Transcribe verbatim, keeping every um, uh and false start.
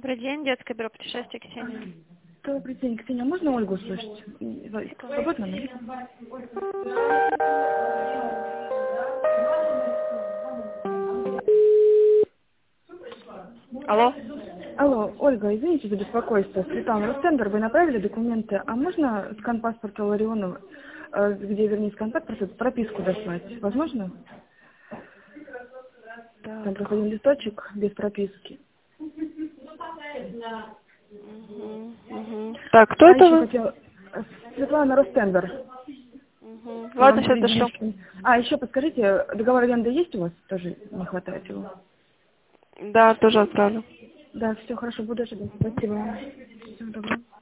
Добрый день, детское бюро путешествий, Ксения. Добрый день, Ксения. Можно Ольгу услышать? Свободно? Алло? Алло, Ольга, извините за беспокойство. Светлана Ростендер, вы направили документы, а можно скан паспорта Ларионова, э, где, вернее, скан паспорта, прописку дослать? Возможно? Так. Там просто один листочек без прописки. Угу, угу. Так, кто А это еще вы? хотела... Светлана Ростендер. Угу. Я Ладно, вам сейчас дошлю. перед- А, еще подскажите, договор аренды есть у вас? Тоже не хватает его. Да, тоже отправлю. Да, все хорошо, буду ожидать. Спасибо. Всего доброго.